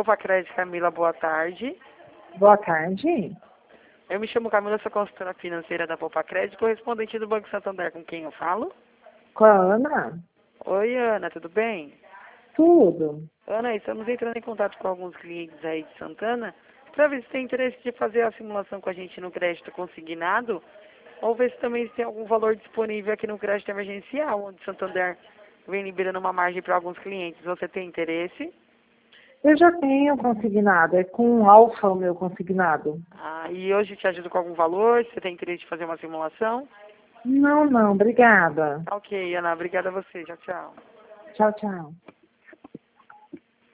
Popacred, Camila, boa tarde. Boa tarde. Eu me chamo Camila, sou consultora financeira da Popacred, correspondente do Banco Santander, com quem eu falo? Com a Ana? Oi, Ana, tudo bem? Tudo. Ana, estamos entrando em contato com alguns clientes aí de Santana para ver se tem interesse de fazer a simulação com a gente no crédito consignado ou ver se também tem algum valor disponível aqui no crédito emergencial, onde Santander vem liberando uma margem para alguns clientes. Você tem interesse? Eu já tenho consignado, é com Alfa o meu consignado. E hoje te ajudo com algum valor? Você tem interesse de fazer uma simulação? Não, obrigada. Ok, Ana, obrigada a você. Tchau, tchau. Tchau, tchau.